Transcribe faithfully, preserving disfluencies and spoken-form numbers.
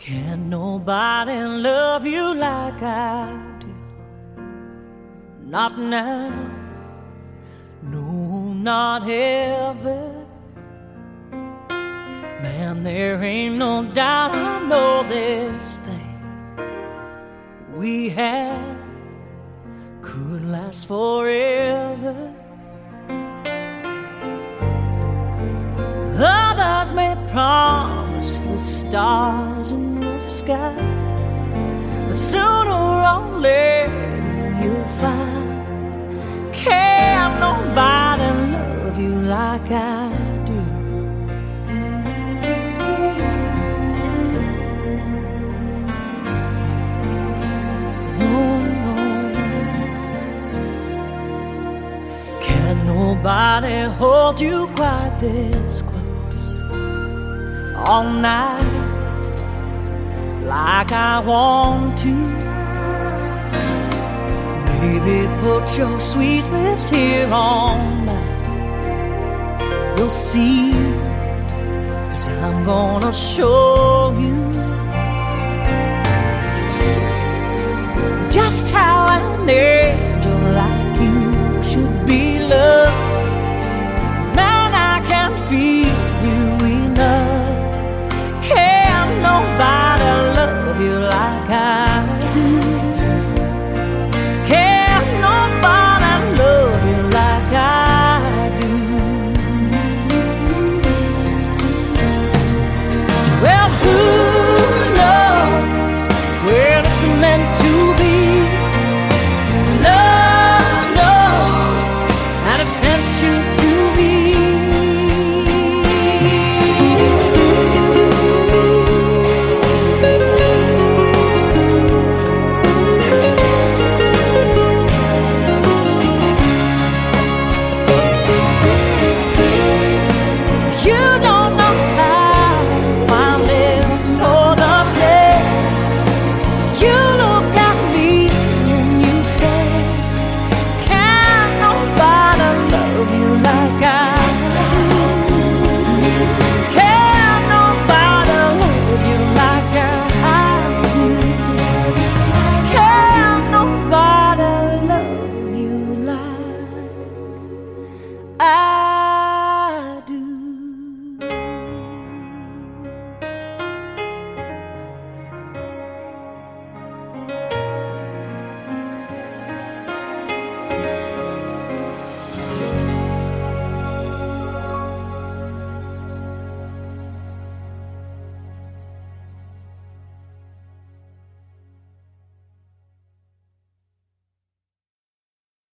Can't nobody love you like I do. Not now, no, not ever. Man, there ain't no doubt I know this thing we had could last forever. Others may promise the stars in the sky, but sooner or later you'll find can't nobody love you like I do. Oh, no. Can't nobody hold you quite this close all night like I want to. Baby, put your sweet lips here on mine. You'll see, 'cause I'm gonna show you just how an angel like you should be loved. Man, I can't feel you enough. Can't nobody love you like I do. Can't nobody love you like I do. Well, who knows where it's meant to